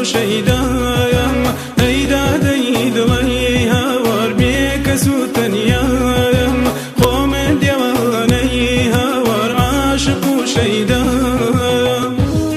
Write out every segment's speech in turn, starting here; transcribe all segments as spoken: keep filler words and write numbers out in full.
شەیدایم ئەیدا دەی دڵی هاوار بێکەس و تەنیایم خۆمن دێوانەی هاوار عاشق و شەیدایم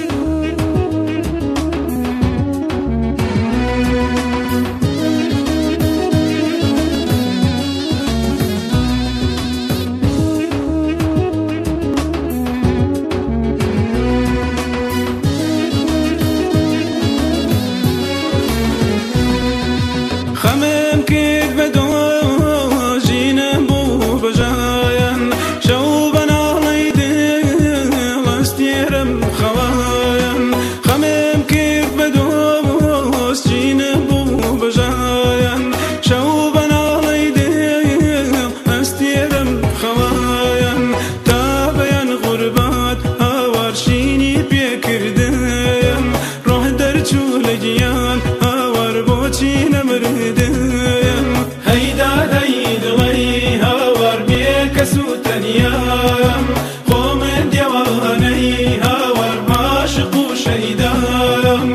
خەمم کرد بە دۆژینم بوو بەژایەن شەو بەناڵەی دڵ ئەستێرم خەوایەن خەمم کرد بە دۆژینم بوو بەژایەن شەو بەناڵەی دڵ ئەستێرم خەوایەن تا بەیان غوربات هاوار شینی پێکردم ڕۆح دەرچوو لە گیان هاوار بۆچی نەمردم هەیدا دەی دڵی هاوار بێکەس و تەنیایم خۆمن دێوانەی هاوار عاشق و شەیدایم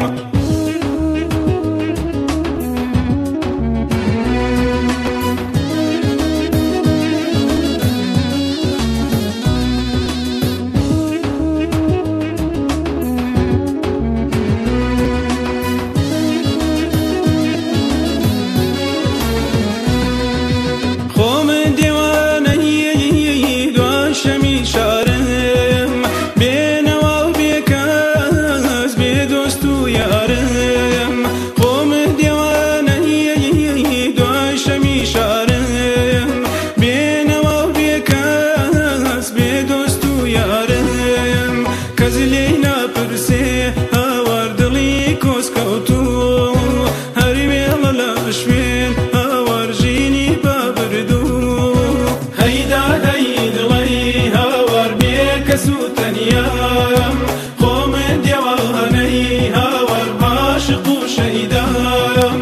خۆمن دێوانەی دوای شەمی شارم بێنەوە و بێکەس بێ دۆست و یارم خۆمن دێوانەی دوای شەمی شارم بێنەوە و بێکەس بێ دۆست و یارم کەس لێی ناپرسێ هاوار دڵی کۆسکەوتوو هەر وێڵە لە شوێن هاوار ژینی هەیدا دەی دڵی هاوار بێکەس و تەنیایم خۆمن دێوانەی هاوار عاشق و شەیدایم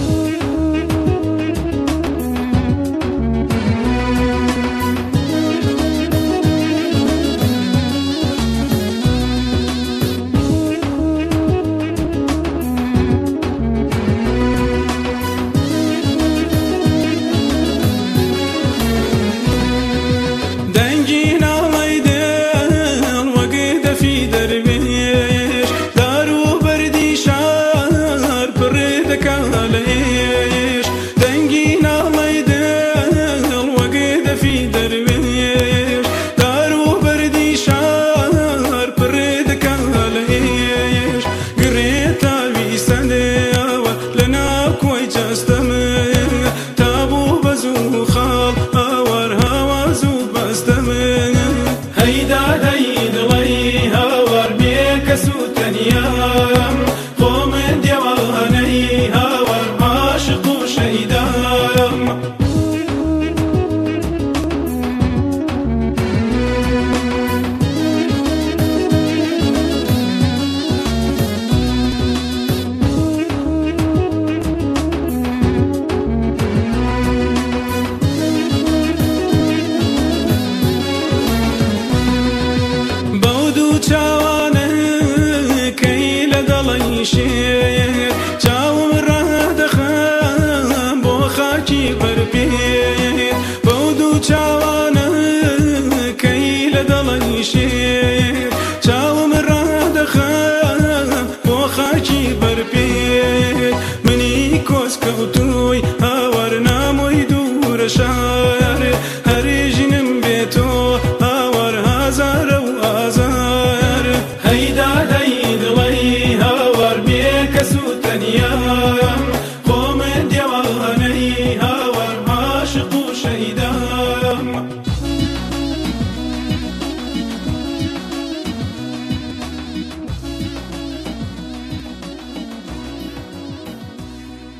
هەیدا دەی دڵی هاوار بێکەس و تەنیایم خۆمن دێوانەی هاوار عاشق و شەیدایم چاوانەکەی لەگەڵی شێر چاوم ڕادەخەم بۆ خاکی بەرپێر بەو دوو چاوانە